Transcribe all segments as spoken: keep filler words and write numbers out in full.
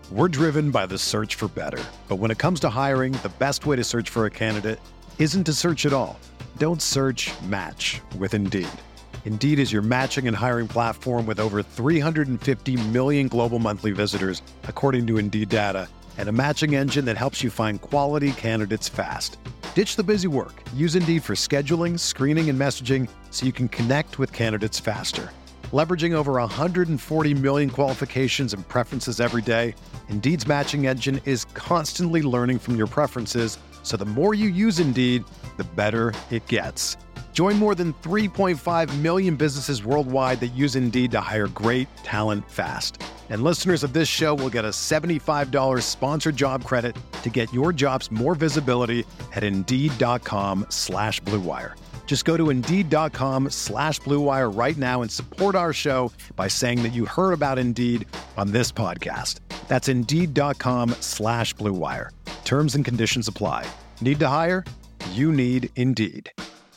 We're driven by the search for better. But when it comes to hiring, the best way to search for a candidate isn't to search at all. Don't search, match with Indeed. Indeed is your matching and hiring platform with over three hundred fifty million global monthly visitors, according to Indeed data, and a matching engine that helps you find quality candidates fast. Ditch the busy work. Use Indeed for scheduling, screening, and messaging so you can connect with candidates faster. Leveraging over one hundred forty million qualifications and preferences every day, Indeed's matching engine is constantly learning from your preferences, so the more you use Indeed, the better it gets. Join more than three point five million businesses worldwide that use Indeed to hire great talent fast. And listeners of this show will get a seventy-five dollars sponsored job credit to get your jobs more visibility at Indeed.com slash Blue Wire. Just go to Indeed.com slash Blue Wire right now and support our show by saying that you heard about Indeed on this podcast. That's Indeed.com slash Blue Wire. Terms and conditions apply. Need to hire? You need Indeed.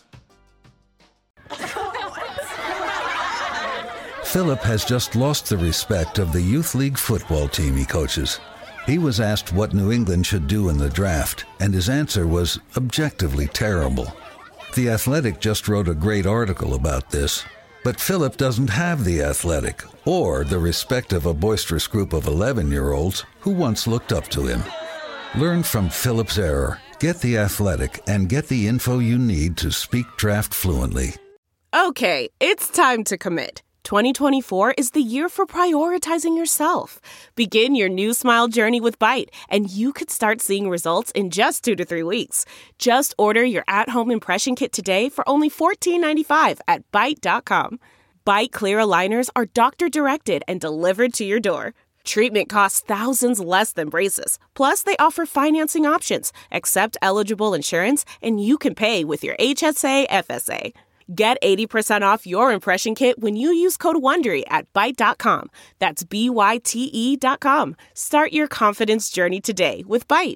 Philip has just lost the respect of the youth league football team he coaches. He was asked what New England should do in the draft, and his answer was objectively terrible. The Athletic just wrote a great article about this, but Philip doesn't have The Athletic or the respect of a boisterous group of eleven-year-olds who once looked up to him. Learn from Philip's error. Get The Athletic and get the info you need to speak draft fluently. Okay, it's time to commit. twenty twenty-four is the year for prioritizing yourself. Begin your new smile journey with Byte, and you could start seeing results in just two to three weeks. Just order your at-home impression kit today for only fourteen ninety-five at Byte dot com. Byte clear aligners are doctor-directed and delivered to your door. Treatment costs thousands less than braces. Plus, they offer financing options, accept eligible insurance, and you can pay with your H S A F S A. Get eighty percent off your impression kit when you use code WONDERY at Byte dot com. That's B Y T E dot com. Start your confidence journey today with Byte.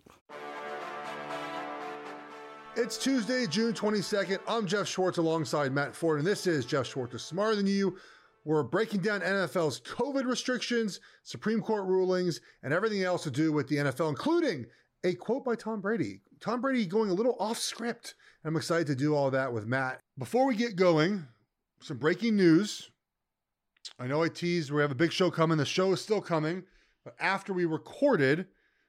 It's Tuesday, June twenty-second. I'm Jeff Schwartz alongside Matt Ford, and this is Jeff Schwartz is Smarter Than You. We're breaking down N F L's COVID restrictions, Supreme Court rulings, and everything else to do with the N F L, including a quote by Tom Brady. Tom Brady going a little off script. I'm excited to do all that with Matt. Before we get going, some breaking news. I know I teased we have a big show coming. The show is still coming. But after we recorded,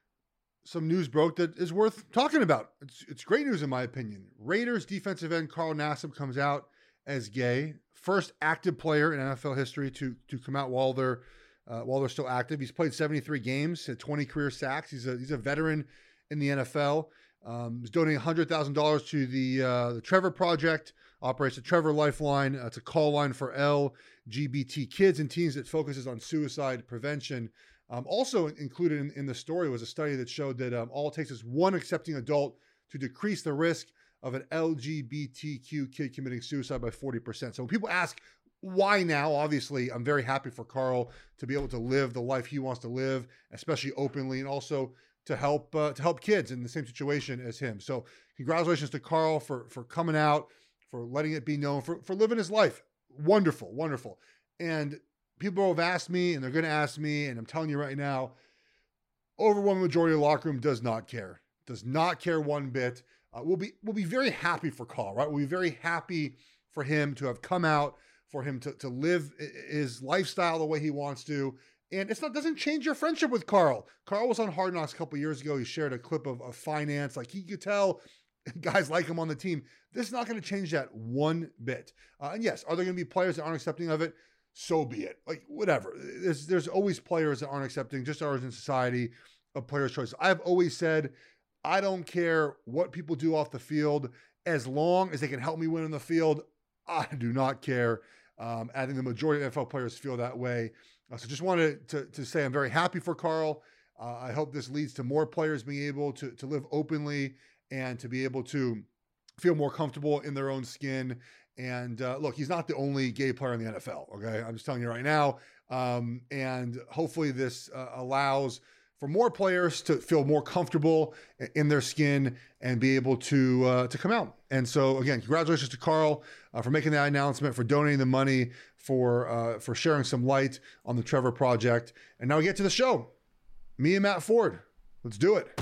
some news broke that is worth talking about. It's, it's great news in my opinion. Raiders defensive end Carl Nassib comes out as gay. First active player in N F L history to, to come out while they're, uh, while they're still active. He's played seventy-three games, had twenty career sacks. He's a, he's a veteran in the N F L. Um, he's donating one hundred thousand dollars to the uh, the Trevor Project, operates the Trevor Lifeline. Uh, it's a call line for L G B T kids and teens that focuses on suicide prevention. Um, also included in, in the story was a study that showed that um, all it takes is one accepting adult to decrease the risk of an L G B T Q kid committing suicide by forty percent. So when people ask why now, obviously I'm very happy for Carl to be able to live the life he wants to live, especially openly, and also to help uh, to help kids in the same situation as him. So congratulations to Carl for for coming out, for letting it be known, for, for living his life. Wonderful, wonderful. And people have asked me, and they're going to ask me, and I'm telling you right now, overwhelming majority of the locker room does not care. Does not care one bit. Uh, we'll be we'll be very happy for Carl, right? We'll be very happy for him to have come out, for him to, to live his lifestyle the way he wants to. And it's not doesn't change your friendship with Carl. Carl was on Hard Knocks a couple of years ago. He shared a clip of, of finance. Like, he could tell guys like him on the team. This is not going to change that one bit. Uh, and yes, are there going to be players that aren't accepting of it? So be it. Like, whatever. There's, there's always players that aren't accepting, just ours in society, of players' choices. I've always said, I don't care what people do off the field. As long as they can help me win on the field, I do not care. Um, I think the majority of N F L players feel that way. Uh, so just wanted to, to say I'm very happy for Carl. Uh, I hope this leads to more players being able to, to live openly and to be able to feel more comfortable in their own skin. And uh, look, he's not the only gay player in the N F L, okay? I'm just telling you right now. Um, and hopefully this uh, allows for more players to feel more comfortable in their skin and be able to uh, to come out. And so again, congratulations to Carl uh, for making that announcement, for donating the money, for uh, for sharing some light on the Trevor Project. And now we get to the show. Me and Matt Ford. Let's do it.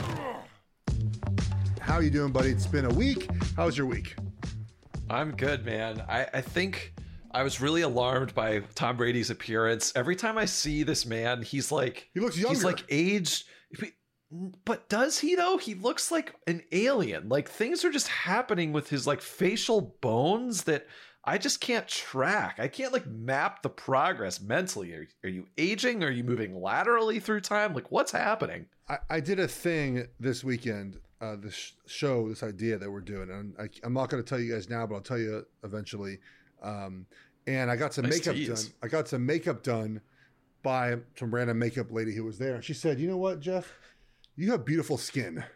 How you doing, buddy? It's been a week. How's your week? I'm good, man. I, I think I was really alarmed by Tom Brady's appearance. Every time I see this man, he's like... He looks younger. He's like aged... But does he, though? He looks like an alien. Like, things are just happening with his, like, facial bones that I just can't track. I can't, like, map the progress mentally. Are, are you aging? Are you moving laterally through time? Like, what's happening? I, I did a thing this weekend, uh, this show, this idea that we're doing. And I, I'm not going to tell you guys now, but I'll tell you eventually. Um, and I got some Nice makeup tease. done. I got some makeup done by some random makeup lady who was there. And she said, you know what, Jeff? You have beautiful skin.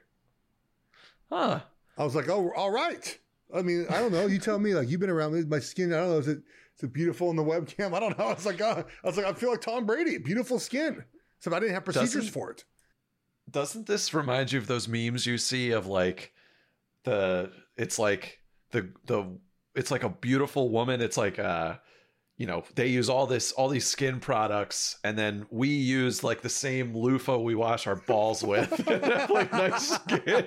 Huh. I was like, oh, all right. I mean, I don't know. You tell me, like, you've been around me. My skin, I don't know. Is it, is it beautiful in the webcam? I don't know. I was like, uh, I was like, I feel like Tom Brady. Beautiful skin. So I didn't have procedures Doesn't- for it. Doesn't this remind you of those memes you see of like the it's like the the it's like a beautiful woman, it's like uh you know, they use all this all these skin products and then we use like the same loofah we wash our balls with and have like nice skin.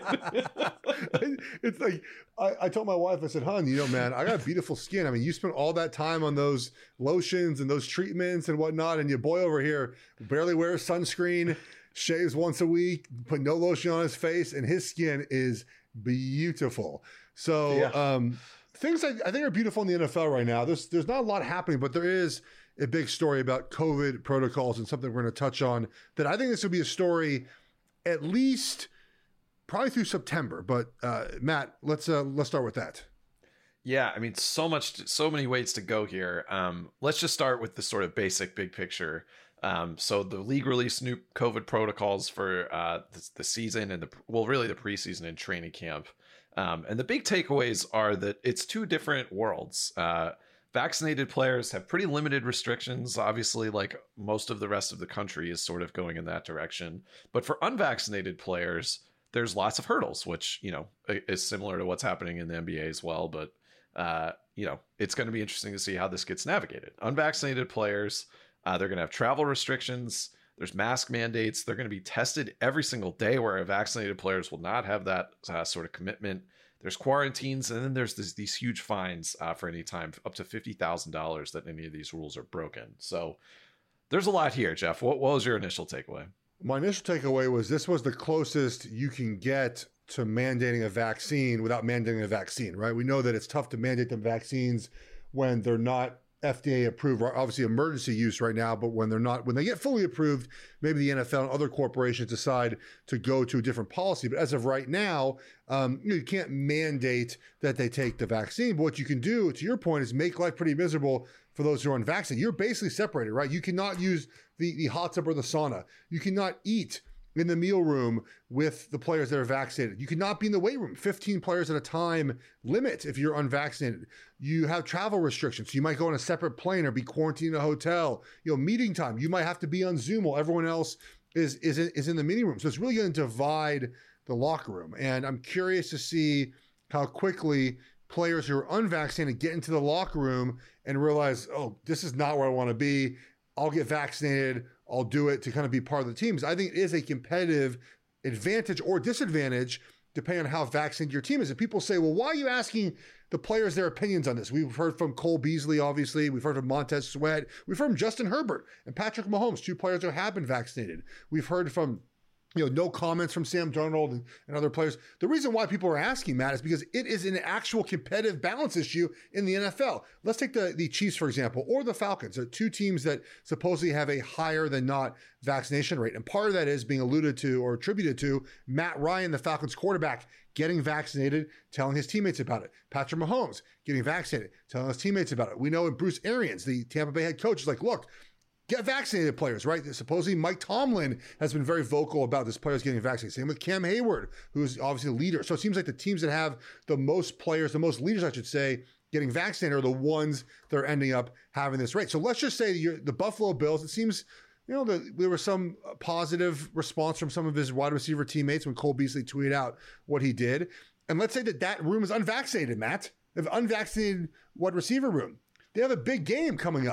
It's like I, I told my wife, I said, hon, you know, man, I got beautiful skin. I mean, you spent all that time on those lotions and those treatments and whatnot, and your boy over here barely wears sunscreen, shaves once a week, put no lotion on his face, and his skin is beautiful. So Yeah. um, things I, I think are beautiful in the N F L right now. There's there's not a lot happening, but there is a big story about COVID protocols and something we're going to touch on that I think this will be a story at least probably through September. But uh, Matt, let's uh, let's start with that. Yeah, I mean, so much, so many ways to go here. Um, let's just start with the sort of basic big picture. Um, so the league released new COVID protocols for uh, the, the season and the well, really the preseason and training camp. Um, and the big takeaways are that it's two different worlds. Uh, vaccinated players have pretty limited restrictions. Obviously, like most of the rest of the country is sort of going in that direction. But for unvaccinated players, there's lots of hurdles, which, you know, is similar to what's happening in the N B A as well. But, uh, you know, it's going to be interesting to see how this gets navigated. Unvaccinated players, uh, they're going to have travel restrictions. There's mask mandates. They're going to be tested every single day, where vaccinated players will not have that uh, sort of commitment. There's quarantines, and then there's this, these huge fines uh, for any time, up to fifty thousand dollars that any of these rules are broken. So there's a lot here, Jeff. What, what was your initial takeaway? My initial takeaway was this was the closest you can get to mandating a vaccine without mandating a vaccine, right? We know that it's tough to mandate the vaccines when they're not F D A approved, obviously emergency use right now, but when they're not, when they get fully approved, maybe the N F L and other corporations decide to go to a different policy. But as of right now, um, you know, you can't mandate that they take the vaccine. But what you can do, to your point, is make life pretty miserable for those who are unvaccinated. You're basically separated, right? You cannot use the, the hot tub or the sauna. You cannot eat in the meal room with the players that are vaccinated. You cannot be in the weight room, fifteen players at a time limit if you're unvaccinated. You have travel restrictions. So you might go on a separate plane or be quarantined in a hotel. You know, meeting time, you might have to be on Zoom while everyone else is, is, in, is in the meeting room. So it's really going to divide the locker room. And I'm curious to see how quickly players who are unvaccinated get into the locker room and realize, oh, this is not where I want to be. I'll get vaccinated. I'll do it to kind of be part of the teams. I think it is a competitive advantage or disadvantage depending on how vaccinated your team is. And people say, well, why are you asking the players their opinions on this? We've heard from Cole Beasley, obviously. We've heard from Montez Sweat. We've heard from Justin Herbert and Patrick Mahomes, two players who have been vaccinated. We've heard from, you know, no comments from Sam Darnold and, and other players. The reason why people are asking, Matt, is because it is an actual competitive balance issue in the N F L. Let's take the, the Chiefs, for example, or the Falcons. They're two teams that supposedly have a higher than not vaccination rate. And part of that is being alluded to or attributed to Matt Ryan, the Falcons quarterback, getting vaccinated, telling his teammates about it. Patrick Mahomes getting vaccinated, telling his teammates about it. We know Bruce Arians, the Tampa Bay head coach, is like, look, get vaccinated players, right? Supposedly Mike Tomlin has been very vocal about this players getting vaccinated. Same with Cam Hayward, who's obviously a leader. So it seems like the teams that have the most players, the most leaders, I should say, getting vaccinated are the ones that are ending up having this rate. So let's just say you're, the Buffalo Bills, it seems, you know, the, there was some positive response from some of his wide receiver teammates when Cole Beasley tweeted out what he did. And let's say that that room is unvaccinated, Matt. They have unvaccinated wide receiver room. They have a big game coming up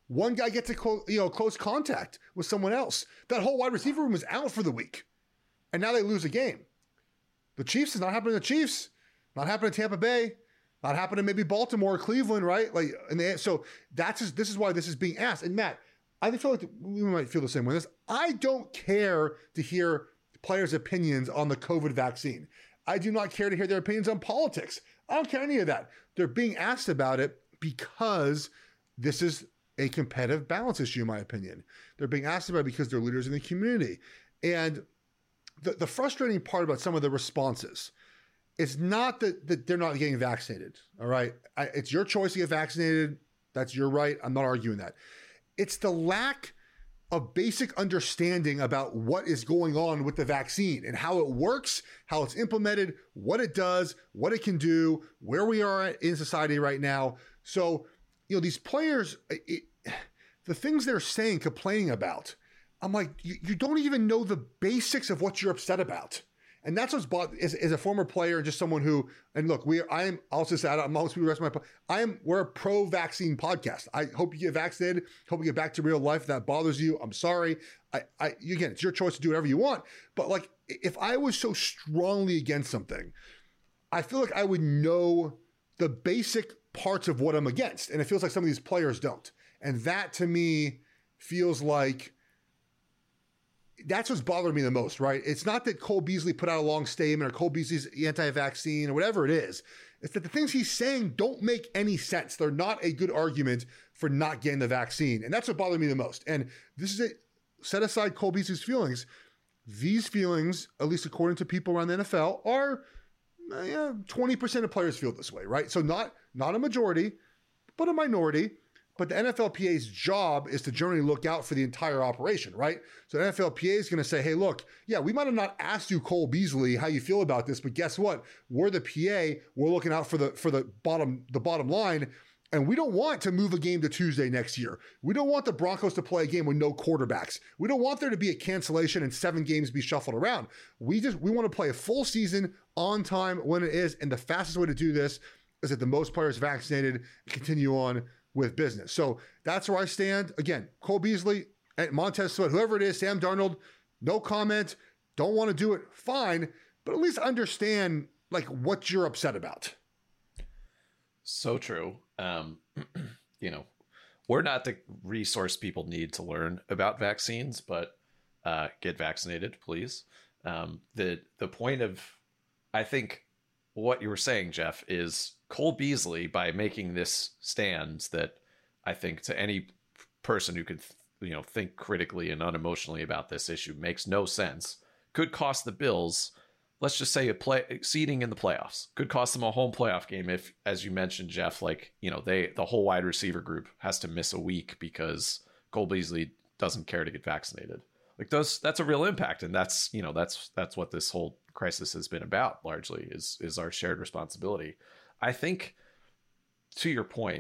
One guy gets a close, you know, close contact with someone else. That whole wide receiver room is out for the week. And now they lose a game. The Chiefs is not happening to the Chiefs. Not happening to Tampa Bay. Not happening to maybe Baltimore or Cleveland, right? Like, and they, so that's just, this is why this is being asked. And Matt, I feel like we might feel the same way. This, I don't care to hear players' opinions on the COVID vaccine. I do not care to hear their opinions on politics. I don't care any of that. They're being asked about it because this is a competitive balance issue, in my opinion. They're being asked about it because they're leaders in the community. And the, the frustrating part about some of the responses is not that, that they're not getting vaccinated, all right? I, it's your choice to get vaccinated. That's your right. I'm not arguing that. It's the lack of basic understanding about what is going on with the vaccine and how it works, how it's implemented, what it does, what it can do, where we are in society right now. So, you know, these players, it, the things they're saying, complaining about, I'm like, you, you don't even know the basics of what you're upset about. And that's what's bought as, as a former player and just someone who, and look, we, I am also sad. I'm almost the rest of my, I am, we're a pro-vaccine podcast. I hope you get vaccinated. Hope you get back to real life. If that bothers you, I'm sorry. I, I, again, it's your choice to do whatever you want. But like, if I was so strongly against something, I feel like I would know the basic parts of what I'm against. And it feels like some of these players don't. And that to me feels like, that's what's bothering me the most, right? It's not that Cole Beasley put out a long statement or Cole Beasley's anti-vaccine or whatever it is. It's that the things he's saying don't make any sense. They're not a good argument for not getting the vaccine. And that's what bothered me the most. And this is it. Set aside Cole Beasley's feelings. These feelings, at least according to people around the N F L, are uh, yeah, twenty percent of players feel this way, right? So not, not a majority, but a minority. But the N F L P A's job is to generally look out for the entire operation, right? So the N F L P A is going to say, hey, look, yeah, we might have not asked you, Cole Beasley, how you feel about this, but guess what? We're the P A. We're looking out for the for the bottom the bottom line, and we don't want to move a game to Tuesday next year. We don't want the Broncos to play a game with no quarterbacks. We don't want there to be a cancellation and seven games be shuffled around. We just we want to play a full season on time when it is, and the fastest way to do this is that the most players vaccinated and continue on with business. So that's where I stand. Again, Cole Beasley, Montez Sweat, whoever it is, Sam Darnold, no comment, don't want to do it, fine, but at least understand like what you're upset about. So true. Um, you know, we're not the resource people need to learn about vaccines, but uh, get vaccinated, please. Um, the the point of, I think, what you were saying, Jeff, is Cole Beasley, by making this stand that I think to any person who could, you know, think critically and unemotionally about this issue makes no sense, could cost the Bills, let's just say, a play seeding in the playoffs. Could cost them a home playoff game if, as you mentioned, Jeff, like, you know, they the whole wide receiver group has to miss a week because Cole Beasley doesn't care to get vaccinated. Like those, that's a real impact, and that's, you know, that's that's what this whole crisis has been about largely, is is our shared responsibility. I think, to your point,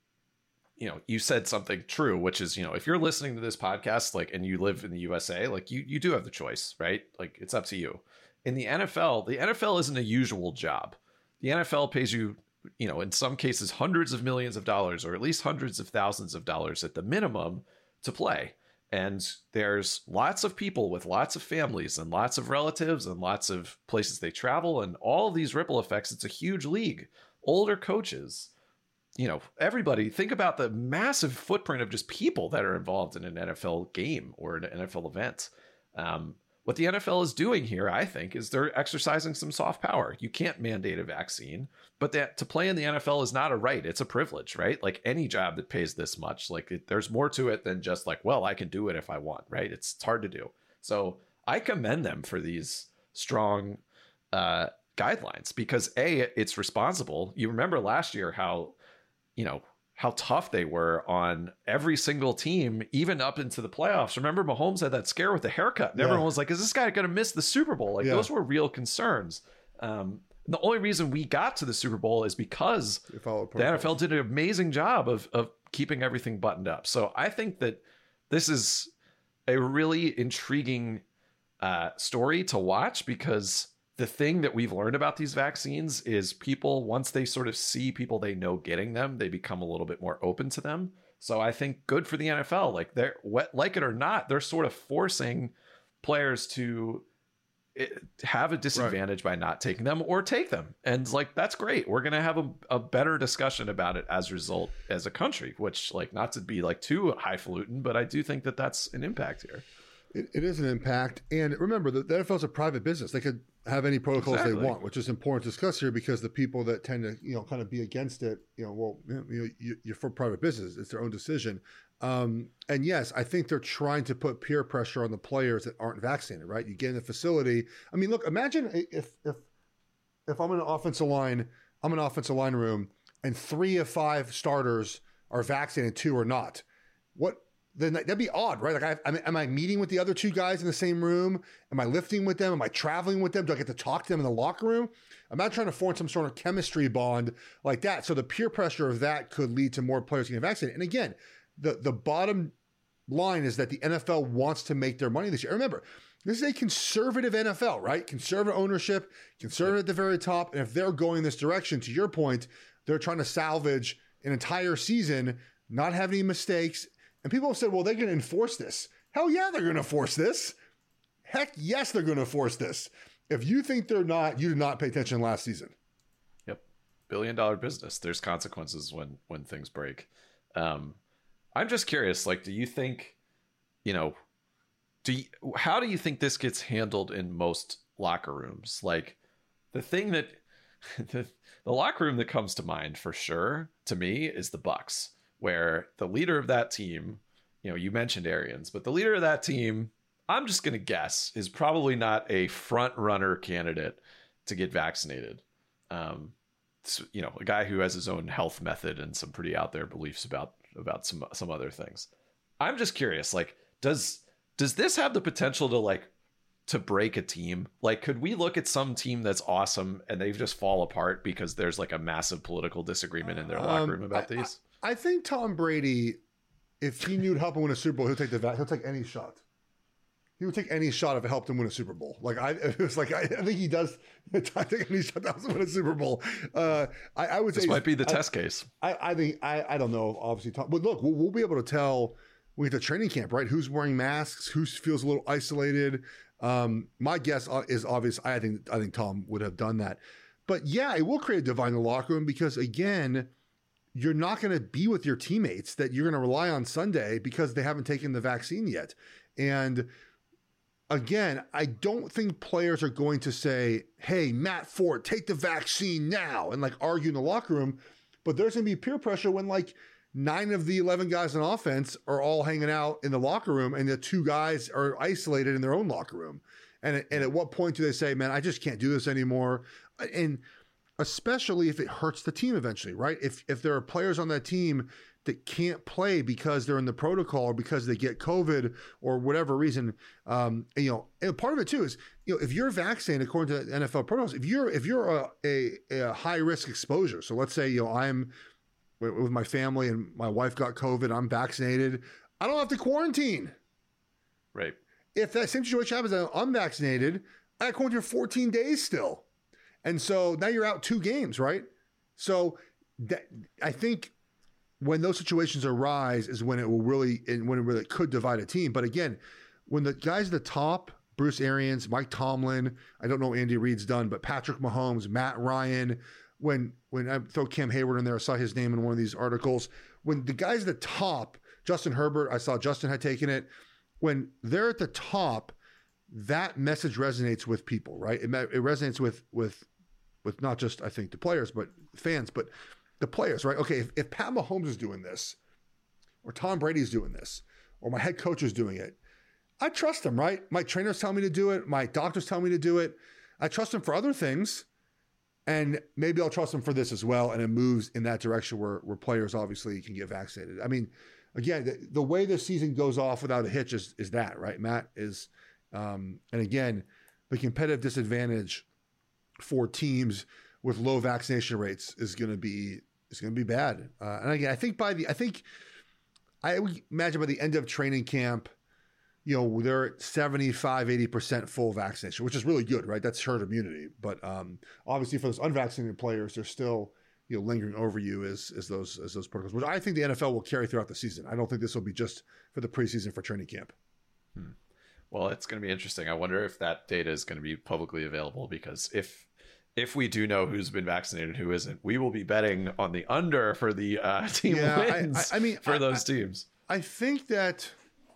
you know, you said something true, which is, you know, if you're listening to this podcast, like, and you live in the U S A, like, you you do have the choice, right? Like, it's up to you. In the N F L, the N F L isn't a usual job. The N F L pays you, you know, in some cases, hundreds of millions of dollars, or at least hundreds of thousands of dollars at the minimum to play. And there's lots of people with lots of families and lots of relatives and lots of places they travel, and all of these ripple effects. It's a huge league. Older coaches, you know, everybody, think about the massive footprint of just people that are involved in an N F L game or an N F L event. Um, what the N F L is doing here, I think, is they're exercising some soft power. You can't mandate a vaccine, but that to play in the N F L is not a right. It's a privilege, right? Like any job that pays this much, like it, there's more to it than just like, well, I can do it if I want, right? It's, it's hard to do. So I commend them for these strong uh, guidelines because A, it's responsible. You remember last year how, you know, how tough they were on every single team, even up into the playoffs. Remember, Mahomes had that scare with the haircut, and yeah. everyone was like, is this guy going to miss the Super Bowl? Like, yeah. those were real concerns. Um, the only reason we got to the Super Bowl is because the N F L did an amazing job of, of keeping everything buttoned up. So I think that this is a really intriguing uh, story to watch, because the thing that we've learned about these vaccines is people, once they sort of see people they know getting them, they become a little bit more open to them. So I think good for the N F L. Like they're like it or not, they're sort of forcing players to have a disadvantage right. by not taking them or take them. And like, that's great. We're going to have a, a better discussion about it as a result as a country, which like not to be like too highfalutin, but I do think that that's an impact here. It, it is an impact. And remember, the, the N F L is a private business. They could have any protocols exactly. they want, which is important to discuss here because the people that tend to, you know, kind of be against it, you know, well, you know, you, you're for private business. It's their own decision. Um, and yes, I think they're trying to put peer pressure on the players that aren't vaccinated, right? You get in the facility. I mean, look, imagine if, if, if I'm in an offensive line, I'm in an offensive line room and three of five starters are vaccinated, two are not. What, then that'd be odd, right? Like, I, am I meeting with the other two guys in the same room? Am I lifting with them? Am I traveling with them? Do I get to talk to them in the locker room? I'm not trying to form some sort of chemistry bond like that. So the peer pressure of that could lead to more players getting vaccinated. And again, the, the bottom line is that the N F L wants to make their money this year. Remember, this is a conservative N F L, right? Conservative ownership, conservative at the very top. And if they're going this direction, to your point, they're trying to salvage an entire season, not have any mistakes. And people have said, well, they're going to enforce this. Hell yeah, they're going to enforce this. Heck yes, they're going to enforce this. If you think they're not, you did not pay attention last season. Yep. Billion dollar business. There's consequences when, when things break. Um, I'm just curious, like, do you think, you know, do you, how do you think this gets handled in most locker rooms? Like the thing that the, the locker room that comes to mind for sure to me is the Bucs, where the leader of that team, you know, you mentioned Arians, but the leader of that team, I'm just going to guess, is probably not a front runner candidate to get vaccinated. Um, you know, a guy who has his own health method and some pretty out there beliefs about about some some other things. I'm just curious, like, does does this have the potential to like to break a team? Like, could we look at some team that's awesome and they just fall apart because there's like a massive political disagreement in their locker room about um, I, these? I, I think Tom Brady, if he knew to help him win a Super Bowl, he'll take the vac- he'll take any shot. He would take any shot if it helped him win a Super Bowl. Like I, it was like I, I think he does take any shot that helps him win a Super Bowl. Uh, I, I would this say this might be the I, test case. I, I think I, I don't know. Obviously, Tom, but look, we'll, we'll be able to tell when we get to training camp, right? Who's wearing masks? Who feels a little isolated? Um, my guess is obvious. I think I think Tom would have done that. But yeah, it will create a divide in the locker room because again, you're not going to be with your teammates that you're going to rely on Sunday because they haven't taken the vaccine yet, and again, I don't think players are going to say, hey, Matt Ford, take the vaccine now and like argue in the locker room. But there's going to be peer pressure when like nine of the eleven guys on offense are all hanging out in the locker room and the two guys are isolated in their own locker room. And, and at what point do they say, man, I just can't do this anymore? And especially if it hurts the team eventually, right? If, if there are players on that team that can't play because they're in the protocol or because they get COVID or whatever reason. Um, and, you know, and part of it too is, you know, if you're vaccinated according to the N F L protocols, if you're, if you're a, a, a high risk exposure, so let's say, you know, I'm with my family and my wife got COVID, I'm vaccinated, I don't have to quarantine. Right. If that same situation happens, I'm unvaccinated, I got quarantined for fourteen days still. And so now you're out two games, right? So that, I think, when those situations arise is when it will really, and when it really could divide a team. But again, when the guys at the top, Bruce Arians, Mike Tomlin, I don't know what Andy Reid's done, but Patrick Mahomes, Matt Ryan, when when I throw Cam Hayward in there, I saw his name in one of these articles. When the guys at the top, Justin Herbert, I saw Justin had taken it. When they're at the top, that message resonates with people, right? It, it resonates with with with not just, I think, the players, but fans, but the players, right? Okay, if, if Pat Mahomes is doing this, or Tom Brady's doing this, or my head coach is doing it, I trust them, right? My trainers tell me to do it. My doctors tell me to do it. I trust them for other things. And maybe I'll trust them for this as well. And it moves in that direction where, where players obviously can get vaccinated. I mean, again, the, the way the season goes off without a hitch is, is that, right? Matt is, um, and again, the competitive disadvantage for teams with low vaccination rates is going to be It's going to be bad. Uh, and again, I think by the, I think, I would imagine by the end of training camp, you know, they're at seventy-five, eighty percent full vaccination, which is really good, right? That's herd immunity. But um, obviously for those unvaccinated players, there's still, you know, lingering over you is is those as those protocols, which I think the N F L will carry throughout the season. I don't think this will be just for the preseason for training camp. Hmm. Well, it's going to be interesting. I wonder if that data is going to be publicly available, because if if we do know who's been vaccinated and who isn't, we will be betting on the under for the uh, team yeah, wins I, I, I mean, for I, those I, teams. I think that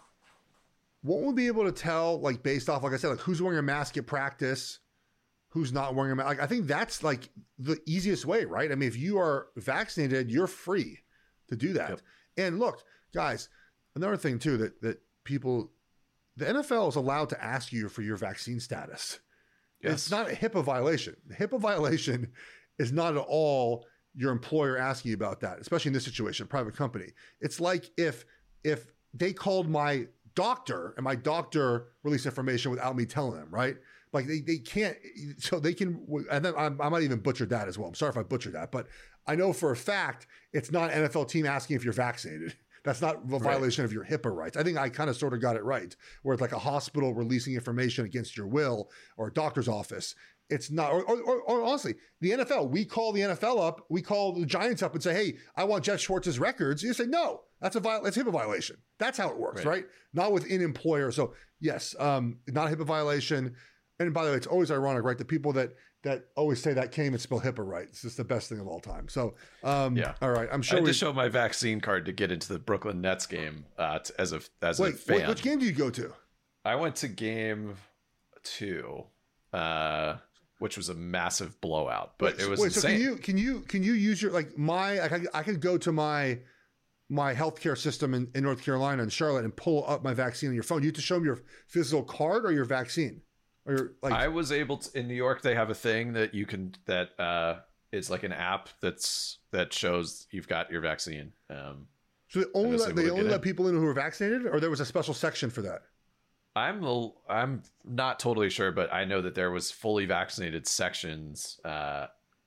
what we'll be able to tell, like based off, like I said, like who's wearing a mask at practice, who's not wearing a mask. Like, I think that's like the easiest way, right? I mean, if you are vaccinated, you're free to do that. Yep. And look, guys, another thing too, that, that people, the N F L is allowed to ask you for your vaccine status. Yes. It's not a HIPAA violation. The HIPAA violation is not at all your employer asking you about that, especially in this situation, private company. It's like if if they called my doctor and my doctor released information without me telling them, right? Like they, they can't, so they can, and then I, I might even butcher that as well. I'm sorry if I butchered that, but I know for a fact it's not an N F L team asking if you're vaccinated. That's not a violation right. of your HIPAA rights. I think I kind of sort of got it right, where it's like a hospital releasing information against your will, or a doctor's office. It's not, or, or, or, or honestly, the N F L, we call the N F L up, we call the Giants up and say, hey, I want Jeff Schwartz's records. You say, no, that's a viol- that's HIPAA violation. That's how it works, right? right? Not within employer. So yes, um, not a HIPAA violation. And by the way, it's always ironic, right? The people that that always say that can't even spell HIPAA right. It's just the best thing of all time. So, um, yeah. All right. I'm sure I had we... to show my vaccine card to get into the Brooklyn Nets game uh, t- as a as wait, a fan. Wait, which game do you go to? I went to game two, uh, which was a massive blowout, but wait, it was wait, insane. So can you can you can you use your like my like I, I could go to my my healthcare system in, in North Carolina and Charlotte and pull up my vaccine on your phone. You have to show them your physical card or your vaccine. Or like, I was able to, in New York, they have a thing that you can, that uh, it's like an app that's, that shows you've got your vaccine. Um, so they only let, they only let people in who are vaccinated, or there was a special section for that? I'm, a, I'm not totally sure, but I know that there was fully vaccinated sections uh,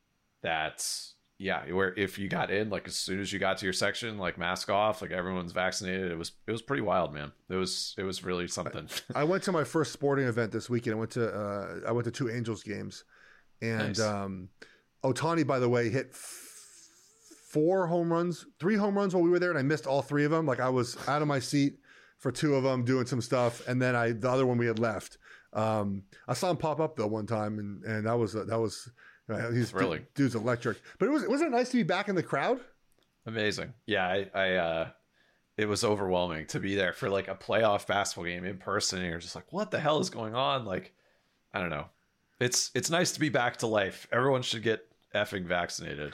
that, yeah, where if you got in, like as soon as you got to your section, like mask off, like everyone's vaccinated. It was it was pretty wild, man. It was it was really something. I, I went to my first sporting event this weekend. I went to uh, I went to two Angels games, and nice. um, Ohtani, by the way, hit f- four home runs, three home runs while we were there, and I missed all three of them. Like I was out of my seat for two of them doing some stuff, and then I the other one we had left. Um, I saw him pop up though one time, and and that was uh, that was. Right, he's really dude's electric, but it was wasn't it nice to be back in the crowd? Amazing, yeah. I, I uh, it was overwhelming to be there for like a playoff basketball game in person. And you're just like, what the hell is going on? Like, I don't know. It's it's nice to be back to life. Everyone should get effing vaccinated.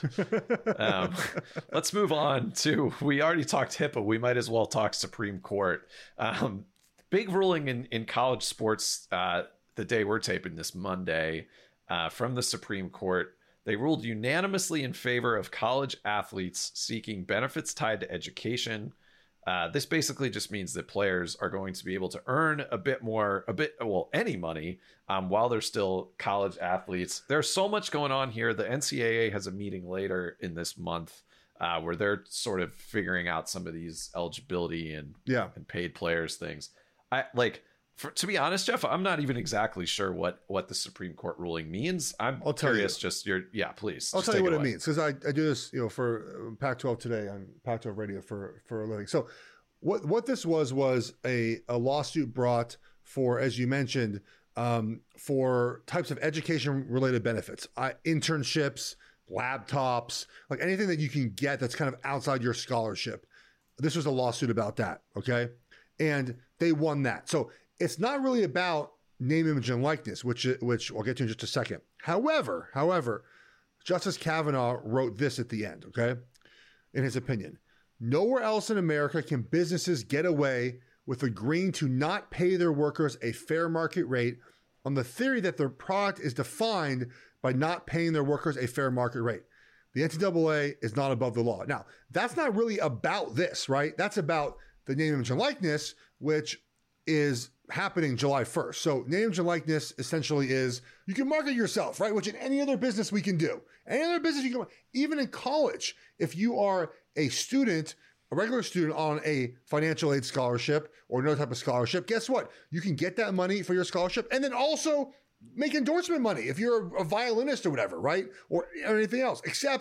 um, let's move on to. We already talked HIPAA. We might as well talk Supreme Court. Um, big ruling in in college sports. Uh, the day we're taping this Monday. Uh, from the Supreme Court, they ruled unanimously in favor of college athletes seeking benefits tied to education. Uh, this basically just means that players are going to be able to earn a bit more, a bit, well, any money um, while they're still college athletes. There's so much going on here. The N C double A has a meeting later in this month uh, where they're sort of figuring out some of these eligibility and, yeah. and paid players things. I like. For, to be honest, Jeff, I'm not even exactly sure what, what the Supreme Court ruling means. I'm I'll tell curious. You. Just your yeah, please. I'll tell you what it means because I, I do this, you know, for Pac twelve today on Pac twelve radio for for a living. So, what what this was was a a lawsuit brought for, as you mentioned, um, for types of education related benefits, uh, internships, laptops, like anything that you can get that's kind of outside your scholarship. This was a lawsuit about that. Okay, and they won that. So. It's not really about name, image, and likeness, which which we'll get to in just a second. However, however, Justice Kavanaugh wrote this at the end, okay? In his opinion, nowhere else in America can businesses get away with agreeing to not pay their workers a fair market rate on the theory that their product is defined by not paying their workers a fair market rate. The N C double A is not above the law. Now, that's not really about this, right? That's about the name, image, and likeness, which is happening July first. So name, image, and likeness essentially is you can market yourself, right? Which in any other business we can do. Any other business you can, even in college, if you are a student, a regular student on a financial aid scholarship or another type of scholarship, guess what? You can get that money for your scholarship and then also make endorsement money if you're a violinist or whatever, right? Or, or anything else, except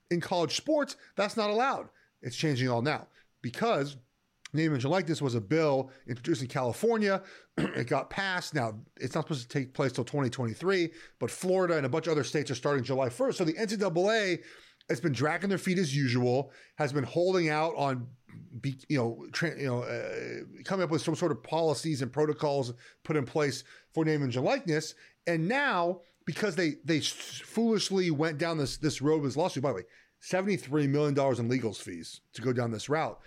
In college sports, that's not allowed. It's changing all now because name, image, and likeness was a bill introduced in California. It got passed. Now, it's not supposed to take place till twenty twenty-three, but Florida and a bunch of other states are starting July first. So the N C double A has been dragging their feet as usual, has been holding out on, you know, tra- you know, uh, coming up with some sort of policies and protocols put in place for name, image, and likeness. And now, because they they foolishly went down this this road with this lawsuit, by the way, seventy-three million dollars in legal fees to go down this route.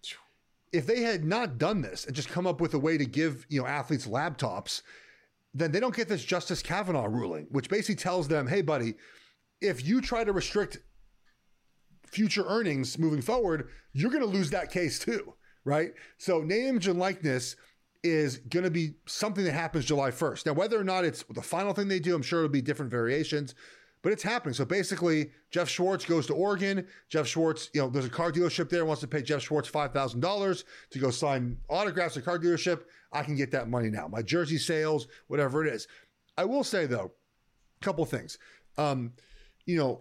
If they had not done this and just come up with a way to give, you know, athletes laptops, then they don't get this Justice Kavanaugh ruling, which basically tells them, hey, buddy, if you try to restrict future earnings moving forward, you're going to lose that case too, right? So name, image, and likeness is going to be something that happens July first. Now, whether or not it's the final thing they do, I'm sure it'll be different variations, but it's happening. So basically, Jeff Schwartz goes to Oregon. Jeff Schwartz, you know, there's a car dealership there, wants to pay Jeff Schwartz five thousand dollars to go sign autographs at a car dealership. I can get that money now. My jersey sales, whatever it is. I will say, though, a couple of things. Um, you know,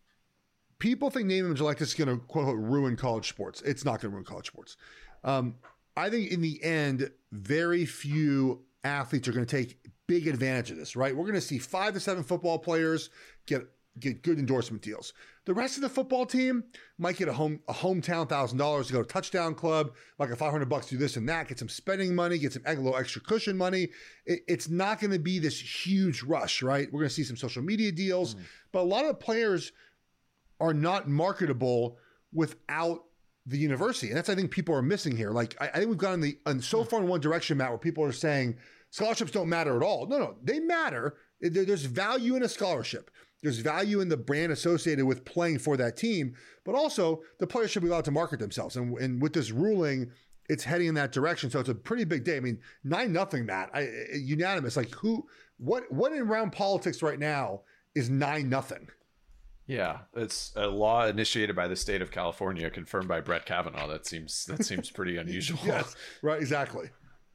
people think name, image, like this is going to, quote unquote, ruin college sports. It's not going to ruin college sports. Um, I think in the end, very few athletes are going to take big advantage of this, right? We're going to see five to seven football players get get good endorsement deals. The rest of the football team might get a home a hometown thousand dollars to go to touchdown club, like a five hundred bucks to do this and that, get some spending money, get some a little extra cushion money. It, it's not going to be this huge rush, right? We're going to see some social media deals, mm. but a lot of the players are not marketable without the university. And that's, I think, people are missing here. Like, I, I think we've gone in the, and so far in one direction, Matt, where people are saying scholarships don't matter at all. No, no, they matter. There, there's value in a scholarship. There's value in the brand associated with playing for that team, but also the players should be allowed to market themselves. And, and with this ruling, it's heading in that direction. So it's a pretty big day. I mean, nine nothing, Matt, I, unanimous. Like who, what, what in round politics right now is nine nothing? Yeah, it's a law initiated by the state of California, confirmed by Brett Kavanaugh. That seems that seems pretty unusual. Yes, right, exactly.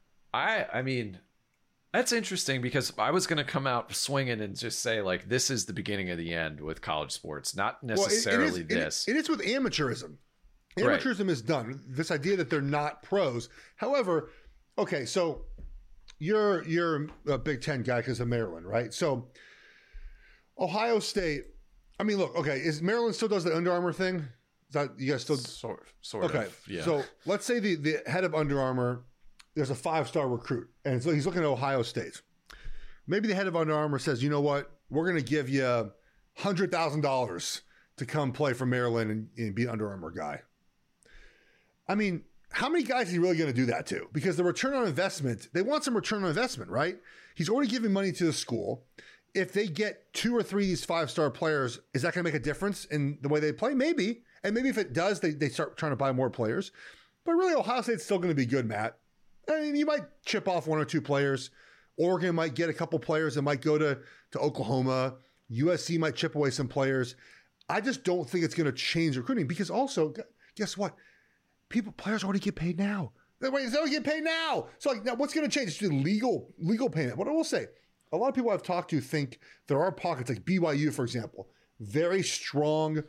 I I mean, that's interesting because I was going to come out swinging and just say, like, this is the beginning of the end with college sports, not necessarily well, it, it is, this. It, it is with amateurism. Amateurism right. is done. This idea that they're not pros. However, okay, so you're you're a Big Ten guy because of Maryland, right? So Ohio State. I mean, look, okay, is Maryland still does the Under Armour thing? Is that you guys still sort sort okay. of? Yeah. So let's say the, the head of Under Armour, there's a five-star recruit, and so he's looking at Ohio State. Maybe the head of Under Armour says, you know what, we're going to give you one hundred thousand dollars to come play for Maryland and, and be an Under Armour guy. I mean, how many guys is he really going to do that to? Because the return on investment, they want some return on investment, right? He's already giving money to the school. If they get two or three of these five-star players, is that going to make a difference in the way they play? Maybe. And maybe if it does, they, they start trying to buy more players. But really, Ohio State's still going to be good, Matt. I mean, you might chip off one or two players. Oregon might get a couple players that might go to, to Oklahoma. U S C might chip away some players. I just don't think it's going to change recruiting because also, guess what? People, players already get paid now. They already get paid now. So like, now what's going to change? It's the legal, legal payment. What I will say, a lot of people I've talked to think there are pockets like B Y U, for example, very strong,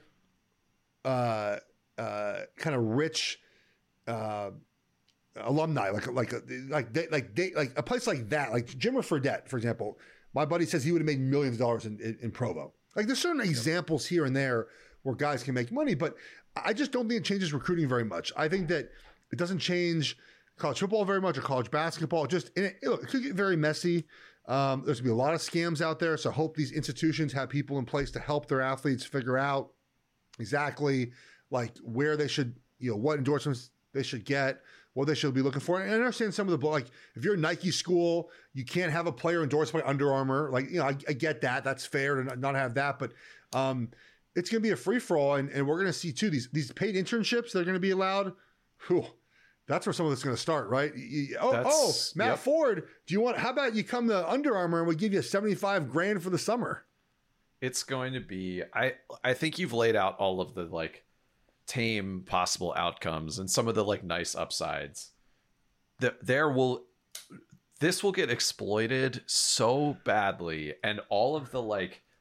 uh, uh, kind of rich uh, alumni, like like like they, like they, like a place like that, like Jimmer Fredette, for example. My buddy says he would have made millions of dollars in, in, in Provo. Like there's certain examples here and there where guys can make money, but I just don't think it changes recruiting very much. I think that it doesn't change college football very much or college basketball. Just and it, it could get very messy. Um, there's going to be a lot of scams out there. So I hope these institutions have people in place to help their athletes figure out exactly like where they should, you know, what endorsements they should get, what they should be looking for. And I understand some of the, like, if you're a Nike school, you can't have a player endorsed by Under Armour. Like, you know, I, I get that. That's fair to not have that. But um, it's going to be a free for all. And, and we're going to see, too, these, these paid internships that are going to be allowed. Whew. That's where some of this is going to start, right? Oh, oh, Matt yep. Ford, do you want, how about you come to Under Armour and we give you seventy-five grand for the summer? It's going to be, I, I think you've laid out all of the like tame possible outcomes and some of the like nice upsides. That there will, this will get exploited so badly. And all of the like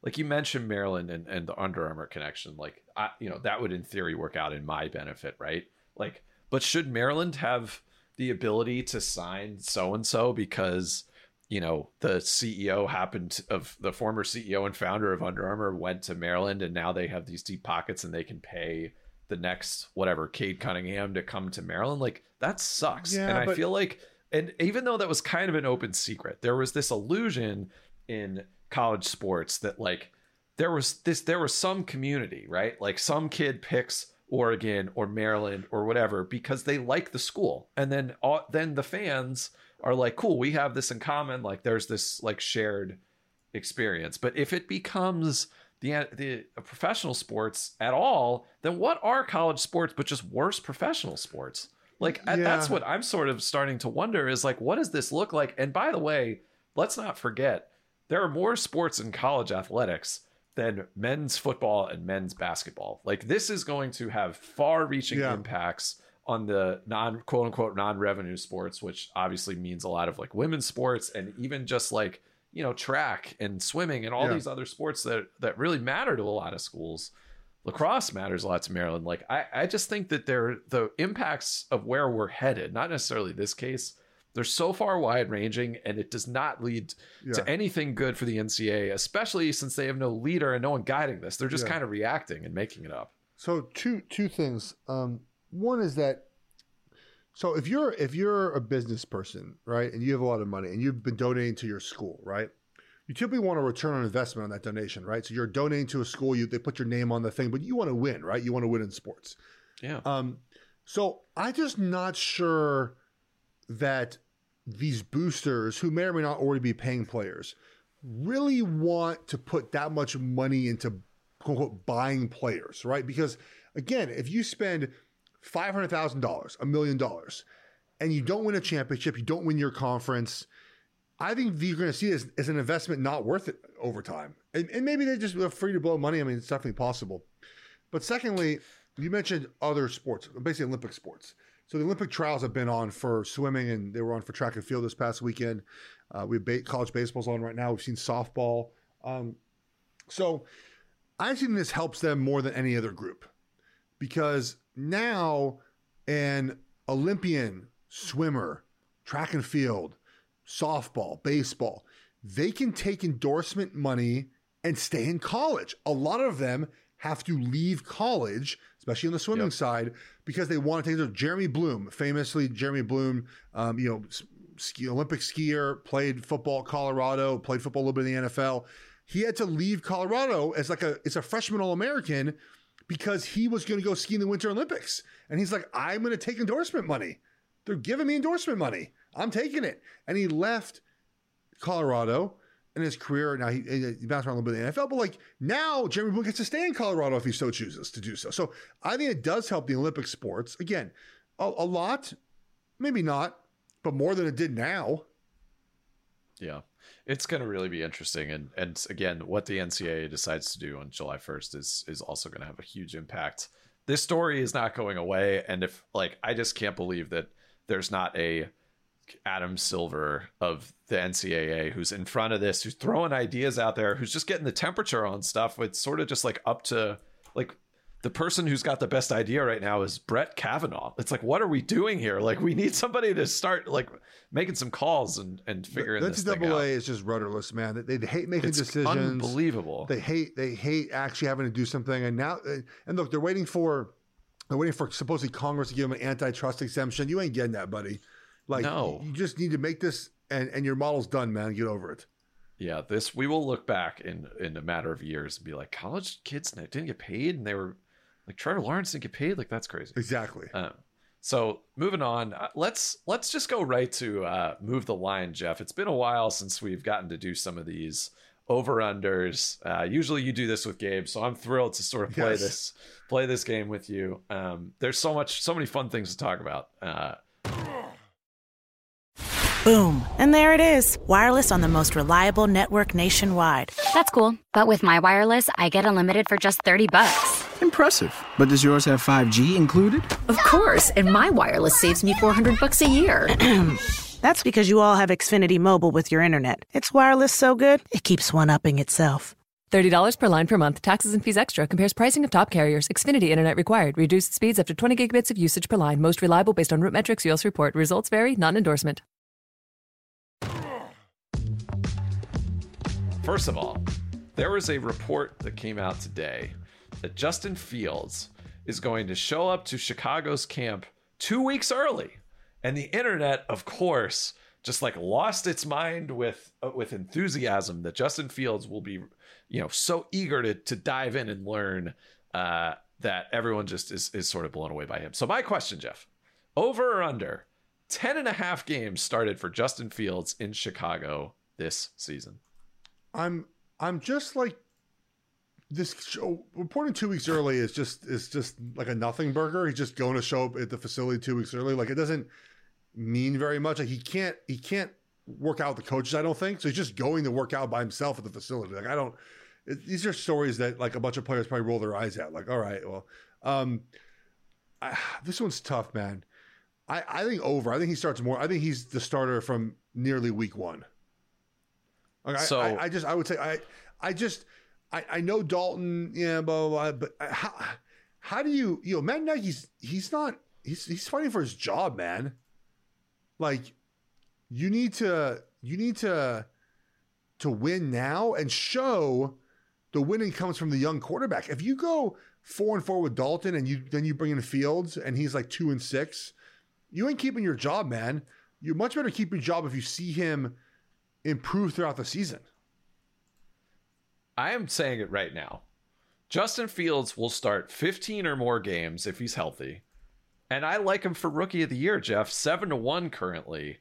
like you mentioned Maryland and, and the Under Armour connection. Like, I, you know, that would in theory work out in my benefit, right? Like, but should Maryland have the ability to sign so-and-so because, you know, the C E O happened to, of the former C E O and founder of Under Armour went to Maryland, and now they have these deep pockets and they can pay the next, whatever, Cade Cunningham to come to Maryland? Like, that sucks. Yeah, and but- I feel like, and even though that was kind of an open secret, there was this illusion in college sports that like there was this, there was some community, right? Like some kid picks Oregon or Maryland or whatever because they like the school, and then uh, then the fans are like, cool, we have this in common, like there's this like shared experience. But if it becomes the the professional sports at all, then what are college sports but just worse professional sports? Like yeah. That's what I'm sort of starting to wonder, is like, what does this look like? And by the way, let's not forget, there are more sports in college athletics than men's football and men's basketball. Like, this is going to have far-reaching yeah. impacts on the non quote unquote non-revenue sports, which obviously means a lot of like women's sports and even just like, you know, track and swimming and all yeah. these other sports that that really matter to a lot of schools. Lacrosse matters a lot to Maryland. Like, I, I just think that they're the impacts of where we're headed, not necessarily this case, they're so far wide ranging, and it does not lead yeah. to anything good for the N C A A, especially since they have no leader and no one guiding this. They're just yeah. kind of reacting and making it up. So two two things. Um, one is that, so if you're if you're a business person, right, and you have a lot of money and you've been donating to your school, right, you typically want a return on investment on that donation, right? So you're donating to a school, you they put your name on the thing, but you want to win, right? You want to win in sports. Yeah. Um. So I'm just not sure that these boosters, who may or may not already be paying players, really want to put that much money into quote unquote buying players, right? Because again, if you spend five hundred thousand dollars, a million dollars, and you don't win a championship, you don't win your conference, I think you're going to see this as an investment not worth it over time. And, and maybe they just are free to blow money. I mean, it's definitely possible. But secondly, you mentioned other sports, basically Olympic sports. So the Olympic trials have been on for swimming, and they were on for track and field this past weekend. Uh, we have ba- college baseball's on right now. We've seen softball. Um, so I think this helps them more than any other group, because now an Olympian, swimmer, track and field, softball, baseball, they can take endorsement money and stay in college. A lot of them have to leave college, especially on the swimming yep. side, because they want to take their Jeremy Bloom, famously Jeremy Bloom, um, you know, ski, Olympic skier, played football at Colorado, played football a little bit in the N F L. He had to leave Colorado as like a, it's a freshman All-American because he was going to go ski in the Winter Olympics. And he's like, I'm going to take endorsement money. They're giving me endorsement money. I'm taking it. And he left Colorado in his career. Now he, he bounced around a little bit in the N F L, but like now Jeremy Bloom gets to stay in Colorado if he so chooses to do so. So I think it does help the Olympic sports. Again, a, a lot, maybe not, but more than it did now. Yeah, it's going to really be interesting. And, and again, what the N C A A decides to do on July first is, is also going to have a huge impact. This story is not going away. And if like, I just can't believe that there's not a Adam Silver of the N C A A who's in front of this, who's throwing ideas out there, who's just getting the temperature on stuff. It's sort of just like up to like the person who's got the best idea right now is Brett Kavanaugh. It's like, what are we doing here? Like, we need somebody to start like making some calls and, and figuring this thing out. N C double A is just rudderless, man. They, they hate making it's decisions. Unbelievable. They hate, they hate actually having to do something. And now, and look, they're waiting for, they're waiting for supposedly Congress to give them an antitrust exemption. You ain't getting that, buddy. Like, no. You just need to make this, and, and your model's done, man. Get over it. Yeah, this, we will look back in, in a matter of years and be like, college kids didn't get paid, and they were like, Trevor Lawrence didn't get paid. Like, that's crazy. Exactly. Um, so moving on, uh, let's let's just go right to uh, move the line, Jeff. It's been a while since we've gotten to do some of these over-unders. Uh, usually you do this with Gabe, so I'm thrilled to sort of play yes. this play this game with you. Um, there's so much, so many fun things to talk about. Uh, Boom. And there it is. Wireless on the most reliable network nationwide. That's cool. But with my wireless, I get unlimited for just thirty bucks. Impressive. But does yours have five G included? Of course. And my wireless saves me four hundred bucks a year. That's because you all have Xfinity Mobile with your internet. It's wireless so good, it keeps one-upping itself. thirty dollars per line per month. Taxes and fees extra. Compares pricing of top carriers. Xfinity Internet required. Reduced speeds up to twenty gigabits of usage per line. Most reliable based on root metrics. U S report. Results vary. Not an endorsement. First of all, there was a report that came out today that Justin Fields is going to show up to Chicago's camp two weeks early. And the internet, of course, just like lost its mind with uh, with enthusiasm that Justin Fields will be, you know, so eager to to dive in and learn uh, that everyone just is, is sort of blown away by him. So my question, Jeff, over or under ten and a half games started for Justin Fields in Chicago this season? I'm I'm just like this show, reporting two weeks early is just is just like a nothing burger. He's just going to show up at the facility two weeks early. Like it doesn't mean very much. Like he can't he can't work out with the coaches, I don't think. So he's just going to work out by himself at the facility. Like I don't. It, these are stories that like a bunch of players probably roll their eyes at. Like all right, well, um, I, this one's tough, man. I I think over. I think he starts more. I think he's the starter from nearly week one. Like so I, I, I just I would say I I just I, I know Dalton, yeah, blah, blah, blah, but how how do you you know Matt Nagy's he's not he's he's fighting for his job, man. Like you need to you need to to win now and show the winning comes from the young quarterback. If you go four and four with Dalton and you then you bring in Fields and he's like two and six, you ain't keeping your job, man. You're much better keep your job if you see him improve throughout the season. I am saying it right now. Justin Fields will start fifteen or more games if he's healthy. And I like him for rookie of the year, Jeff. seven to one currently.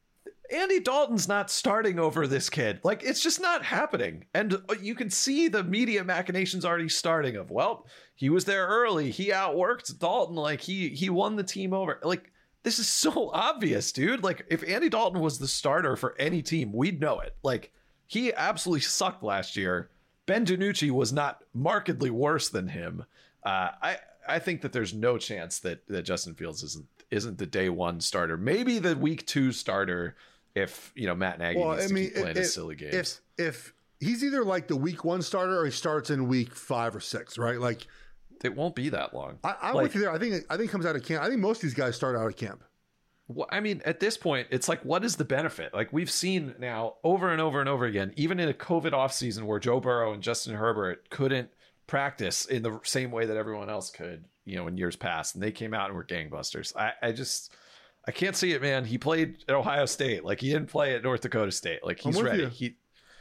Andy Dalton's not starting over this kid. Like, it's just not happening. And you can see the media machinations already starting of, well, he was there early. He outworked Dalton. Like, he he won the team over. Like, this is so obvious, dude. Like, if Andy Dalton was the starter for any team, we'd know it. Like, he absolutely sucked last year. Ben DiNucci was not markedly worse than him. Uh, I I think that there's no chance that, that Justin Fields isn't isn't the day one starter. Maybe the week two starter if, you know, Matt Nagy well, needs I mean, to keep playing if, his silly games. If if he's either like the week one starter or he starts in week five or six, right? Like, it won't be that long. I, I'm like, with you there. I think I think it comes out of camp. I think most of these guys start out of camp. Well, I mean, at this point, it's like, what is the benefit? Like, we've seen now over and over and over again, even in a COVID offseason where Joe Burrow and Justin Herbert couldn't practice in the same way that everyone else could, you know, in years past, and they came out and were gangbusters. I, I just, I can't see it, man. He played at Ohio State. Like, he didn't play at North Dakota State. Like, he's ready. You. He,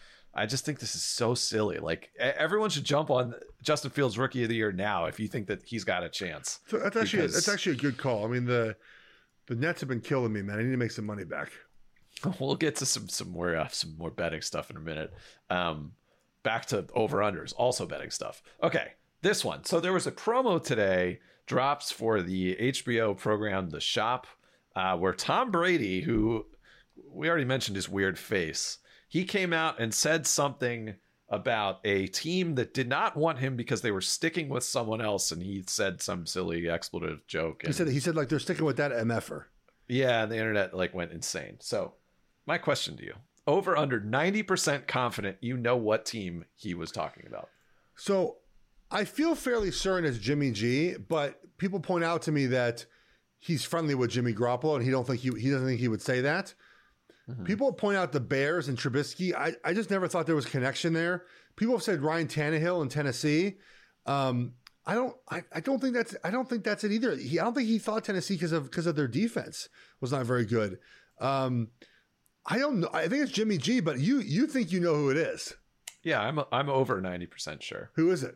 I just think this is so silly. Like, everyone should jump on Justin Fields Rookie of the Year now if you think that he's got a chance. So that's actually because... that's actually a good call. I mean, the the Nets have been killing me, man. I need to make some money back. We'll get to some some more uh, some more betting stuff in a minute. Um, back to over unders, also betting stuff. Okay, this one. So there was a promo today drops for the H B O program The Shop, uh, where Tom Brady, who we already mentioned his weird face, he came out and said something about a team that did not want him because they were sticking with someone else, and he said some silly expletive joke. And, he said he said like they're sticking with that M F er. Yeah, and the internet like went insane. So my question to you, over under ninety percent confident you know what team he was talking about. So I feel fairly certain it's Jimmy G, but people point out to me that he's friendly with Jimmy Garoppolo and he don't think he he doesn't think he would say that. Mm-hmm. People point out the Bears and Trubisky. I, I just never thought there was connection there. People have said Ryan Tannehill in Tennessee. Um, I don't I, I don't think that's I don't think that's it either. He, I don't think he thought Tennessee because of because of their defense was not very good. Um, I don't know. I think it's Jimmy G, but you you think you know who it is. Yeah, I'm I'm over ninety percent sure. Who is it?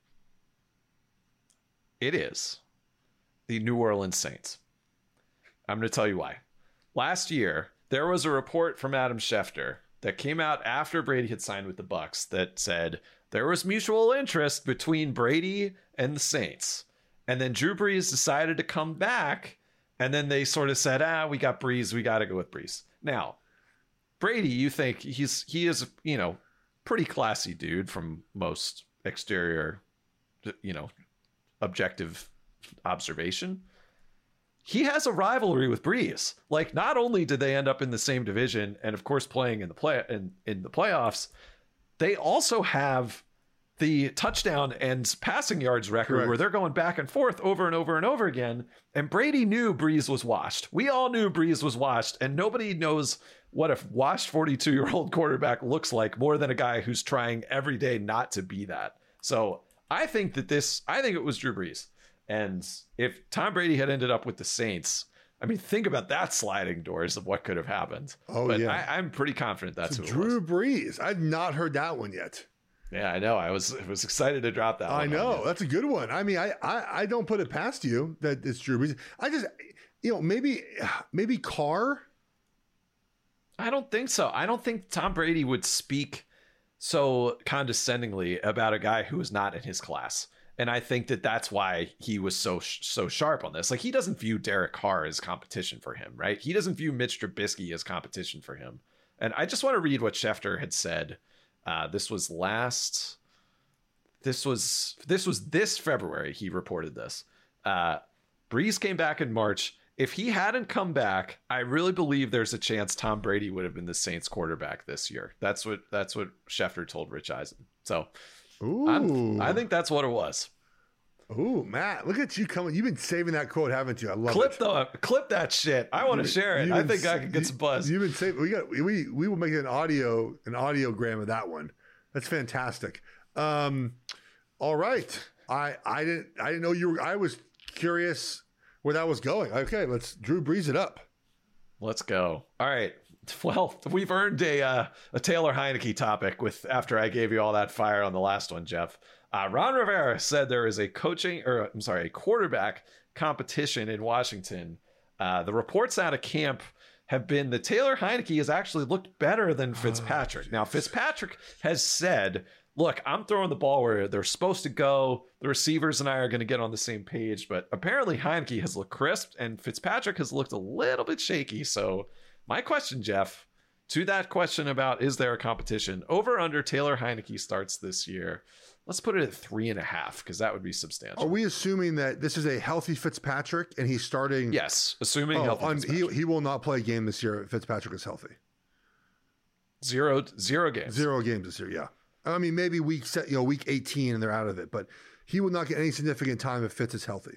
It is the New Orleans Saints. I'm going to tell you why. Last year, there was a report from Adam Schefter that came out after Brady had signed with the Bucs that said there was mutual interest between Brady and the Saints. And then Drew Brees decided to come back, and then they sort of said, ah, we got Brees, we got to go with Brees. Now, Brady, you think he's he is, you know, pretty classy dude from most exterior, you know, objective observation. He has a rivalry with Brees. Like, not only did they end up in the same division and of course playing in the play in, in the playoffs, they also have the touchdown and passing yards record Correct. where they're going back and forth over and over and over again. And Brady knew Breeze was washed. We all knew Breeze was washed, and nobody knows what a washed forty-two-year-old quarterback looks like more than a guy who's trying every day not to be that. So I think that this, I think it was Drew Brees. And if Tom Brady had ended up with the Saints, I mean, think about that sliding doors of what could have happened. Oh, but yeah. I, I'm pretty confident that's so who it Drew was. Brees. I've not heard that one yet. Yeah, I know. I was I was excited to drop that one. I know. That's a good one. I mean, I, I, I don't put it past you that it's Drew Brees. I just, you know, maybe, maybe Carr. I don't think so. I don't think Tom Brady would speak so condescendingly about a guy who is not in his class. And I think that that's why he was so so sharp on this. Like, he doesn't view Derek Carr as competition for him, right? He doesn't view Mitch Trubisky as competition for him. And I just want to read what Schefter had said. Uh, this was last. This was this was this February. He reported this. Uh, Breeze came back in March. If he hadn't come back, I really believe there's a chance Tom Brady would have been the Saints quarterback this year. That's what that's what Schefter told Rich Eisen. So. I'm, I think that's what it was. Ooh, Matt, look at you coming. You've been saving that quote, haven't you? I love clip it. The, clip that shit. I want to share it. I think I could get some buzz. You've been saving. We got. We we will make an audio an audiogram of that one. That's fantastic. Um, all right. I I didn't I didn't know you were. I was curious where that was going. Okay, let's Drew Brees it up. Let's go. All right. Well, we've earned a uh, a Taylor Heineke topic with after I gave you all that fire on the last one, Jeff. Uh, Ron Rivera said there is a coaching or I'm sorry, a quarterback competition in Washington. Uh, the reports out of camp have been that Taylor Heineke has actually looked better than Fitzpatrick. Oh, now, Fitzpatrick has said, look, I'm throwing the ball where they're supposed to go. The receivers and I are going to get on the same page. But apparently Heineke has looked crisp and Fitzpatrick has looked a little bit shaky. So my question, Jeff, to that question about is there a competition, over under Taylor Heineke starts this year, let's put it at three and a half because that would be substantial. Are we assuming that this is a healthy Fitzpatrick and he's starting? Yes, assuming oh, healthy. On, he he will not play a game this year if Fitzpatrick is healthy. Zero zero games. Zero games this year. Yeah, I mean maybe week set, you know week eighteen and they're out of it, but he will not get any significant time if Fitz is healthy.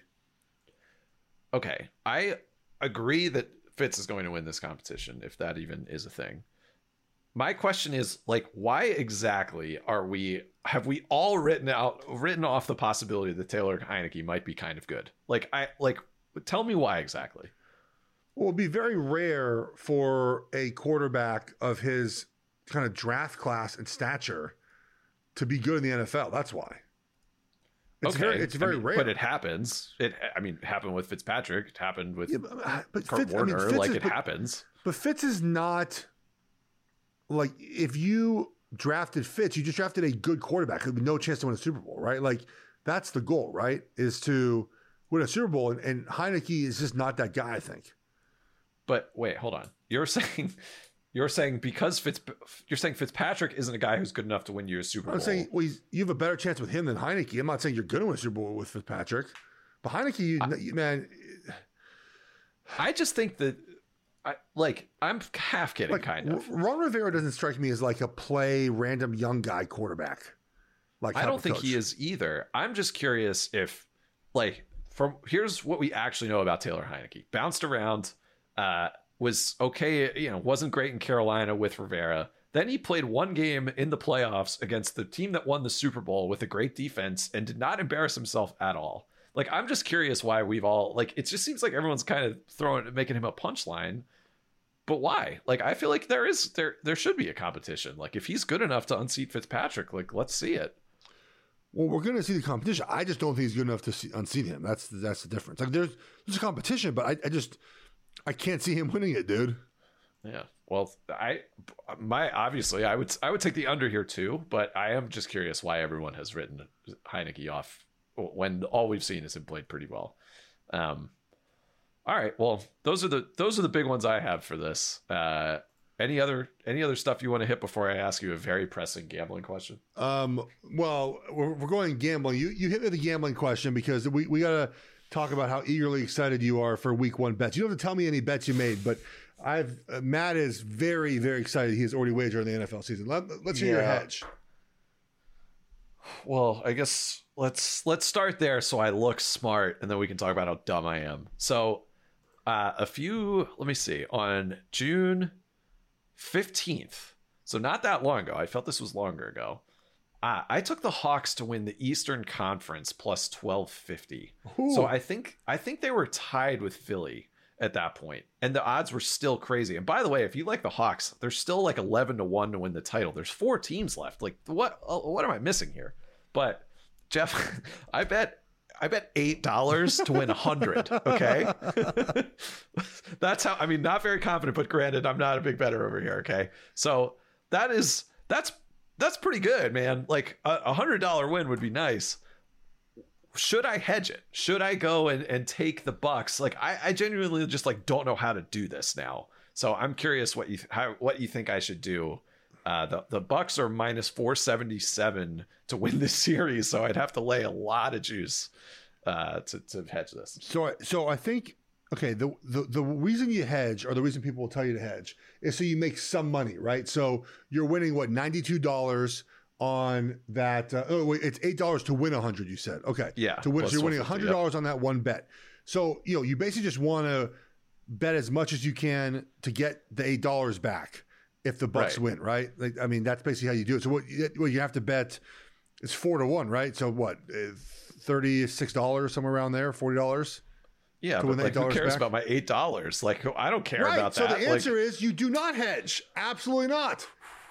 Okay, I agree that Fitz is going to win this competition if that even is a thing. My question is, like, why exactly are we have we all written out written off the possibility that Taylor Heineke might be kind of good? Like, I like tell me why exactly. Well, it'd be very rare for a quarterback of his kind of draft class and stature to be good in the N F L. That's why. It's okay, very, it's very I mean, rare. But it happens. It, I mean, it happened with Fitzpatrick. It happened with yeah, but, but Kurt Fitz, Warner. I mean, Fitz like is, it but, happens. But Fitz is not like if you drafted Fitz, you just drafted a good quarterback with no chance to win a Super Bowl, right? Like that's the goal, right? Is to win a Super Bowl, and, and Heineke is just not that guy, I think. But wait, hold on. You're saying. You're saying because Fitz, you're saying Fitzpatrick isn't a guy who's good enough to win you a Super Bowl. I'm saying well, he's, you have a better chance with him than Heineke. I'm not saying you're going to win a Super Bowl with Fitzpatrick, but Heineke, you, I, you, man. I just think that, I like, I'm half kidding, like, kind of. Ron Rivera doesn't strike me as like a play random young guy quarterback. Like I don't think coach. he is either. I'm just curious if, like, from here's what we actually know about Taylor Heineke. Bounced around. Uh, was okay, you know, wasn't great in Carolina with Rivera. Then he played one game in the playoffs against the team that won the Super Bowl with a great defense and did not embarrass himself at all. Like, I'm just curious why we've all, like, it just seems like everyone's kind of throwing, making him a punchline. But why? Like, I feel like there is, there, there should be a competition. Like, if he's good enough to unseat Fitzpatrick, like, let's see it. Well, we're going to see the competition. I just don't think he's good enough to see, unseat him. That's that's the difference. Like, there's, there's a competition, but I, I just... I can't see him winning it, dude. Yeah. Well, I, my, obviously I would, I would take the under here too, but I am just curious why everyone has written Heineke off when all we've seen is him played pretty well. Um, all right. Well, those are the, those are the big ones I have for this. Uh, any other, any other stuff you want to hit before I ask you a very pressing gambling question? Um, well, we're, we're going gambling. You, you hit me with the gambling question because we, we got to talk about how eagerly excited you are for week one bets. You don't have to tell me any bets you made, but I've uh, Matt is very, very excited. He has already wagered on the N F L season. Let, let's hear yeah. your hedge. Well, I guess let's let's start there so I look smart, and then we can talk about how dumb I am. So, uh, a few, let me see, on June fifteenth, so not that long ago, I felt this was longer ago, uh, I took the Hawks to win the Eastern Conference plus twelve fifty. Ooh. So I think I think they were tied with Philly at that point, and the odds were still crazy. And by the way, if you like the Hawks, they're still like eleven to one to win the title. There's four teams left. Like, what what am I missing here? But Jeff, I bet I bet eight dollars to win a hundred. Okay. That's how, I mean, not very confident, but granted, I'm not a big bettor over here. Okay. So that is that's that's pretty good, man. Like a, a hundred dollar win would be nice. Should I hedge it? Should I go and, and take the Bucks? Like, I, I genuinely just like don't know how to do this now. So I'm curious what you how what you think I should do. Uh, the the Bucks are minus four seventy-seven to win this series, so I'd have to lay a lot of juice uh, to to hedge this. So I, so I think okay, the, the the reason you hedge, or the reason people will tell you to hedge, is so you make some money, right? So you're winning what ninety-two dollars on that. Uh, oh wait, it's eight dollars to win a hundred. You said okay, yeah. To win, so you're winning a hundred dollars yep. on that one bet. So you know you basically just want to bet as much as you can to get the eight dollars back if the Bucks right. win, right? Like I mean, that's basically how you do it. So what you, what you have to bet is four to one, right? So what, thirty-six dollars somewhere around there, forty dollars. Yeah, but like, who cares back? about my eight dollars? Like, I don't care right. about so that. So the answer like, is you do not hedge. Absolutely not.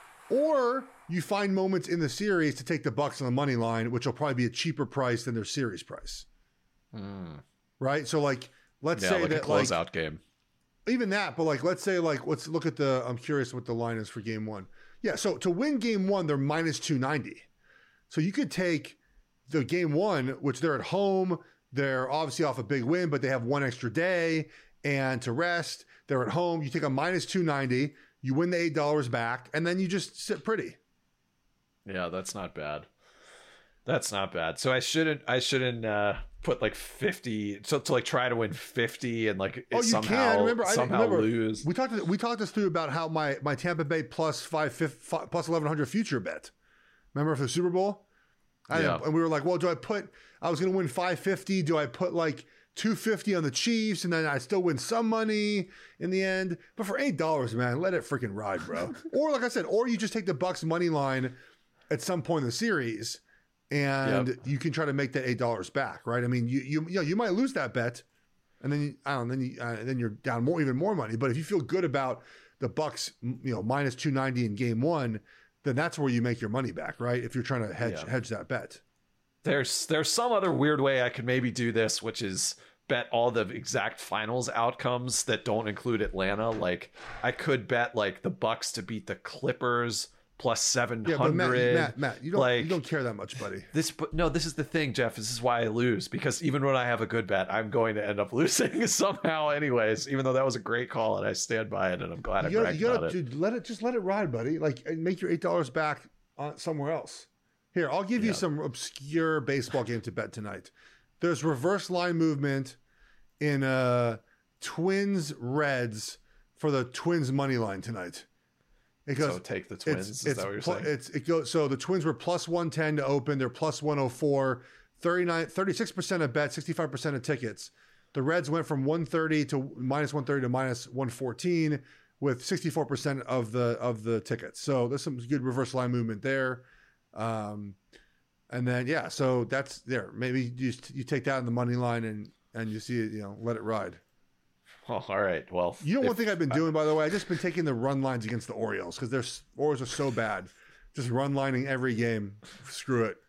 Or you find moments in the series to take the Bucks on the money line, which will probably be a cheaper price than their series price. Hmm. Right? So, like, let's yeah, say like that, a closeout like, game. Even that, but like, let's say, like, let's look at the, I'm curious what the line is for game one. Yeah, so to win game one, they're minus two ninety. So you could take the game one, which they're at home. They're obviously off a big win, but they have one extra day and to rest. They're at home. You take a minus two ninety, you win the eight dollars back, and then you just sit pretty. Yeah, that's not bad. That's not bad. So I shouldn't, I shouldn't uh, put like fifty, so to like try to win fifty and like oh, you somehow, can. Remember, somehow I remember, lose. We talked, we talked this through about how my, my Tampa Bay plus five, five plus eleven hundred future bet. Remember for the Super Bowl? I, yeah. And we were like, well, do I put, I was going to win five fifty. Do I put like two fifty on the Chiefs and then I still win some money in the end? But for eight dollars, man, let it freaking ride, bro. Or like I said, or you just take the Bucks money line at some point in the series and yep. you can try to make that eight dollars back, right? I mean, you, you, you know, you might lose that bet and then, you, I don't know, then, you, uh, then you're down more, even more money. But if you feel good about the Bucks, you know, minus two ninety in game one, then that's where you make your money back, right? If you're trying to hedge, yeah. hedge that bet. There's there's some other weird way I could maybe do this, which is bet all the exact finals outcomes that don't include Atlanta. Like I could bet like the Bucks to beat the Clippers plus seven hundred. Yeah, but Matt, Matt, Matt, you don't like, you don't care that much, buddy. This, but no, this is the thing, Jeff. This is why I lose, because even when I have a good bet, I'm going to end up losing somehow, anyways. Even though that was a great call, and I stand by it, and I'm glad I bragged you gotta, about dude, it. Let it just let it ride, buddy. Like make your eight dollars back on somewhere else. Here, I'll give you yeah. some obscure baseball game to bet tonight. There's reverse line movement in uh, Twins Reds for the Twins money line tonight. It goes, so take the Twins. It's, is it's that what you're pl- saying? It's, it goes. So the Twins were plus one ten to open. They're plus one oh four. thirty-nine, thirty-six percent of bets, sixty-five percent of tickets. The Reds went from one thirty to minus one thirty to minus one fourteen with sixty-four percent of the of the tickets. So there's some good reverse line movement there. Um, and then yeah, so that's there. Maybe you just, you take that in the money line and and you see it, you know, let it ride. Oh, all right. Well, you know, if, one thing I've been doing, I, by the way, I've just been taking the run lines against the Orioles because their Orioles are so bad. Just run lining every game. Screw it.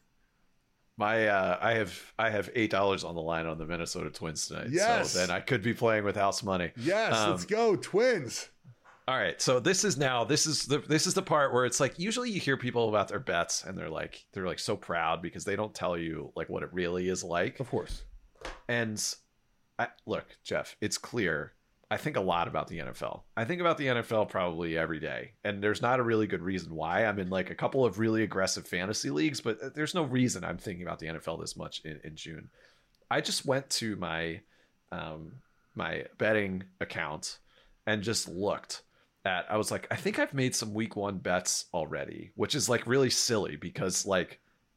My uh, I have I have eight dollars on the line on the Minnesota Twins tonight. Yes. So then I could be playing with house money. Yes. Um, let's go Twins. All right. So this is now this is the this is the part where it's like usually you hear people about their bets and they're like they're like so proud because they don't tell you like what it really is like. Of course. And I, look, Jeff, it's clear. I think a lot about the N F L. I think about the N F L probably every day. And there's not a really good reason why. I'm in like a couple of really aggressive fantasy leagues, but there's no reason I'm thinking about the N F L this much in, in June. I just went to my um, my betting account and just looked at, I was like, I think I've made some week one bets already, which is like really silly because like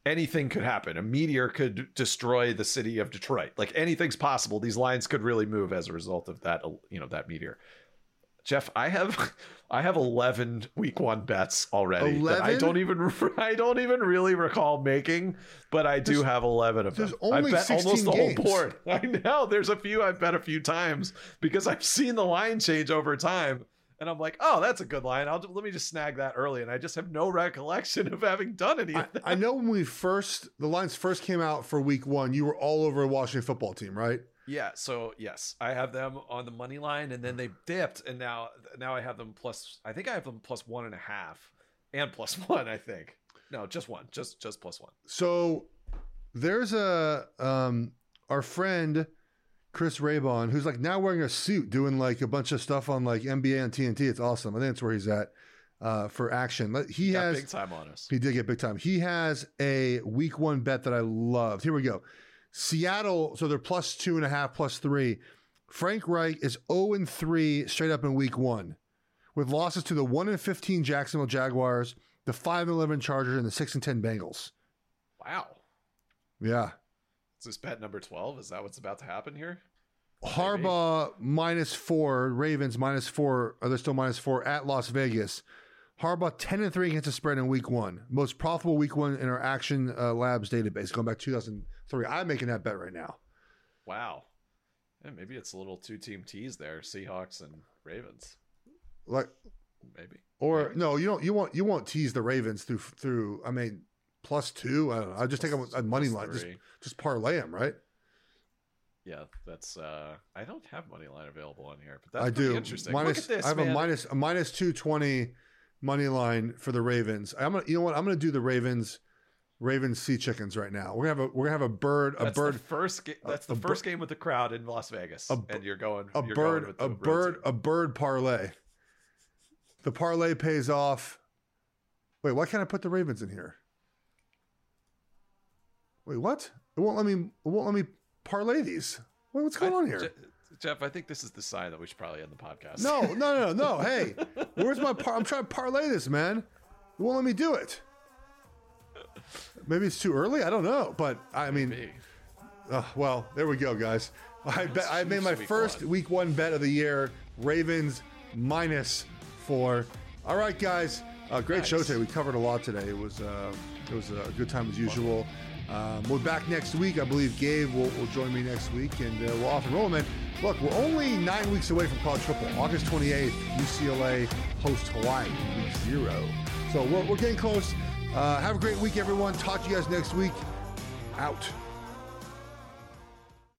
anything could happen. A meteor could destroy the city of Detroit. Like anything's possible. These lines could really move as a result of that, you know, that meteor. Jeff, I have I have eleven week one bets already. eleven? That I don't even I don't even really recall making, but I do there's, have eleven of them. There's only I bet sixteen almost the games. whole board. I know there's a few I've bet a few times because I've seen the line change over time, and I'm like, oh, that's a good line. I'll let me just snag that early, and I just have no recollection of having done any of that. I, I know when we first the lines first came out for week one, you were all over a Washington football team, right? Yeah, so yes, I have them on the money line, and then they dipped, and now now I have them plus. I think I have them plus one and a half, and plus one. I think no, just one, just just plus one. So there's a um our friend Chris Raybon who's like now wearing a suit, doing like a bunch of stuff on like N B A and T N T. It's awesome. I think that's where he's at uh, for action. He Got has big time on us. He did get big time. He has a week one bet that I loved. Here we go. Seattle, so they're plus two and a half, plus three. Frank Reich is oh and three straight up in week one, with losses to the one and fifteen Jacksonville Jaguars, the five and eleven Chargers, and the six and ten Bengals. Wow. Yeah. Is this bet number twelve? Is that what's about to happen here? Harbaugh minus four, Ravens minus four, are they still minus four at Las Vegas? Harbaugh ten and three against the spread in week one. Most profitable week one in our Action uh, Labs database, going back two thousand three. I'm making that bet right now. Wow. Yeah, maybe it's a little two-team tease there, Seahawks and Ravens. Like maybe. Or maybe. no, you don't you won't you won't tease the Ravens through through I mean plus two. I don't know. I just take them a money line. Just just parlay them, right? Yeah, that's uh I don't have money line available on here, but that's I do. Interesting. Minus, Look at this, I have man. a minus a minus two twenty money line for the Ravens. I'm gonna, you know what? I'm gonna do the Ravens, Ravens Sea Chickens right now. We're gonna have a, we're gonna have a bird, a that's bird. The first game. That's a, the first game with the crowd in Las Vegas, a, and you're going a you're bird, going with a bird, a bird parlay. The parlay pays off. Wait, why can't I put the Ravens in here? Wait, what? It won't let me. It won't let me parlay these. Wait, what's going I, on here? Je- Jeff, I think this is the sign that we should probably end the podcast. No, no, no, no. Hey, where's my par- I'm trying to parlay this, man. It won't let me do it. Maybe it's too early. I don't know. But I mean, uh, well, there we go, guys. I bet I made my week first one. week one bet of the year. Ravens minus four. All right, guys. Uh, great nice. show today. We covered a lot today. It was uh, it was a good time as usual. Um, we're back next week. I believe Gabe will, will join me next week, and uh, we'll off and roll, man. Look, we're only nine weeks away from college football. August twenty-eighth, U C L A hosts Hawaii, week zero. So we're, we're getting close. Uh, have a great week, everyone. Talk to you guys next week. Out.